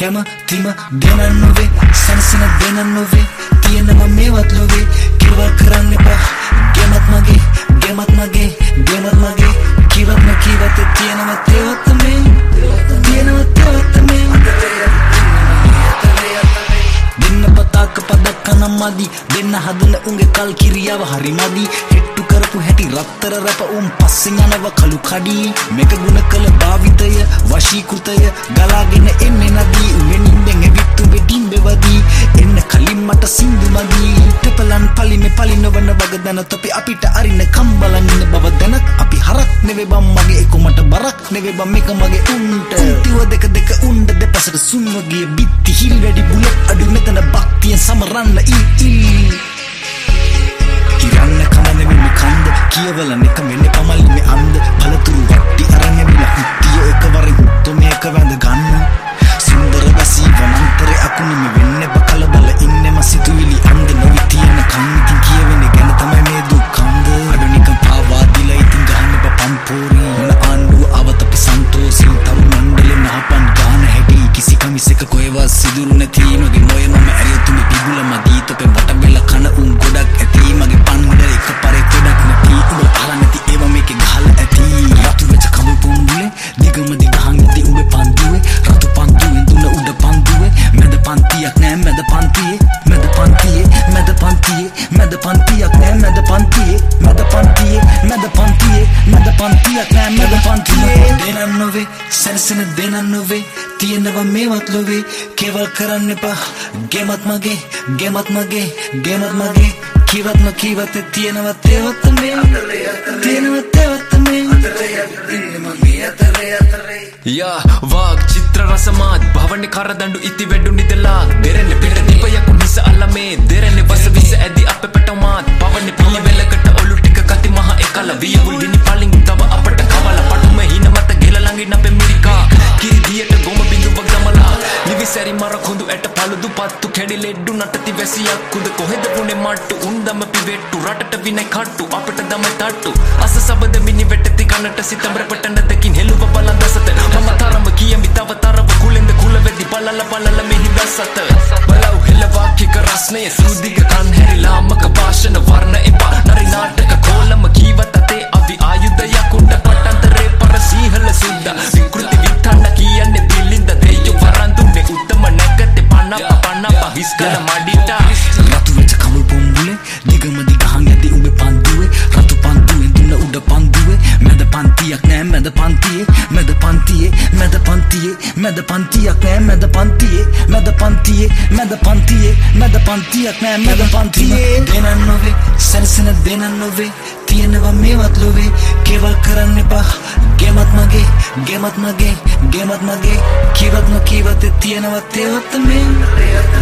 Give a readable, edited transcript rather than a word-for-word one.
කැමතිම දෙන නොවේ සනසන දෙන නොවේ තියෙනවා මේවත් ලෝවේ කිව්වා කරන්න එපා ගෙමත් මගේ කිව්වත් නොකිව්වත් තියෙනවා තේවත් මේ දෙන්න පතාක පදක් කනම්මදි දෙන්න හදන උන්ගේ කල් කිරියාව හරි මදි හෙට්ටු කරපු හැටි රත්තර රැප පස්සෙන් යනව කළු කඩී මේක ගුණ කළ භාවිතය වශීකෘතය ගලාගෙන එන්නේ නදී මෙනින්දෙන් එවිත්තු වෙඩින් බෙවදී එන්න කලින් මට සින්දු මදී තෙපලන් පලිමේ පලි නොවන වගදන තොපි අපිට අරින්න කම්බලන් ඉන්න බව දැනත් අපි හරක් නෙවෙයි බම් මගේ එක මට බරක් නෙවෙයි බම් මේක මගේ උන්ට උන්තිව දෙක උණ්ඩ දෙපසට සුන් වගේ බිත්ති හිල් වැඩි බුලත් අඩු මෙතන බක්තියෙන් සමරන්න ඉරන්න කමන මෙන්න කන්ද කියවල නෙක මෙන්න කමල් මේ අන්ද පළතුරු වට්ටි අරන් ඇවිල්ලා උත්තිය එකවරින් උත්තම එක වැඳ ගන්න සුන්දර වැසී වනාන්තරේ අකුණු මේ වෙන්නේ බකල බල ඉන්නෙම සිතුවිලි අන්ද නොවි තියෙන කන් ඉතින් කියවෙන්නේ ගැන තමයි මේ දුක්ඛන්ද අඩු නිකන් පාවා දිලා ඉතින් ගහන්න පම්පෝරි මොන ආණ්ඩුව අවත අපි සන්තෝෂින් තරු මණ්ඩලේ නහපන් ගාන හැටි කිසි කමිසක කොහෙවත් සිදුරු නැති මගේ මොයේ මම ඇරියතුමි පිබුල මදී තොපේ වට බෙල කන උන් ගොඩක් ඇති මගේ පණ්ඩ එක පරේ ගොඩක් නැති උඹ අහලා නැති ඒව මේකේ ගහලා ඇති රතු වෙච්ච කඹ පොම්බුලේ දිගම දිගහන් ඇති උඹේ පන්දුවේ රතු පන්දුවෙන් දුන්න උඩ පන්දුවේ මැද පන්තියක් නෑ මැද පන්තියේ දෙනන් නොවේ සැනසෙන දෙනන් නොවේ තියෙනවා මේවත් ලෝවේ කේවල් කරන්න එපා ගෙමත් මගේ කිව්වත් නොකිව්වත් තියෙනවා තේවත් මේ යා වාග් චිත්‍ර රසමාත් භවන්නේ කරදඬු ඉති වෙඩු නිදලා දෙරෙන්නේ පිට දීපයක් මිස අල්ලමේ දෙරෙන්නේ වස විස ඇදි අපේ පටමාත් පවන්නේ පියවෙලකට ඔලු ටික කති මහ එකල වියවුල් ගිනි පලින් තව අපට කවල පටුම හින මත ගෙල ළඟින් අපේ මිරිකා කිරි දියට ගොම බිඳුවක් ගමලා නිවිසරි මර කුඳු ඇට පළුදු පත්තු කැඩි ලෙඩ්ඩු නටති වැසියක් කුද කොහෙද වුනේ මට්ටු උන්දම පිවෙට්ටු රටට විනයි කට්ටු අපට දම තට්ටු අස සබද මිනි වෙටති කනට සිතම්බර පටන දෙකින් හෙළුව බලන් දසත මම තරම කියමි තව තරව කුලෙන්ද කුල වෙදි බලල මෙහි දසත බලව් හෙළ වාක්‍යක රස්නය සූදිග කන් හැරිලාමක භාෂණ වර්ණ එපා නරි නාටක කෝලම කීවත් අතේ අවි ආයුධයක් උඩ පටන්තරේ පර සීහල සුද්ද විකෘති විත්තන්න කියන්නේ දිලින්ද දෙයෝ වරන් දුන්නේ උත්තම නැගතේ පනප හිස්කල මඩිටා රතු වෙච්ච කඹ පොම්බුලේ දිගම දිගහන් ඇති උඹේ පන්දුවේ රතු පන්දුවෙන් දුන්න උඩ පන්දුවේ මැද පන්තියක් නෑ මැද පන්තියේ දෙනන් නොවේ සැනසෙන දෙනන් නොවේ තියෙනවා මේවත් ලෝවේ කේවල් කරන්න එපා ගෙමත් මගේ කිව්වත් නොකිව්වත් තියෙනවා තේවත් මේ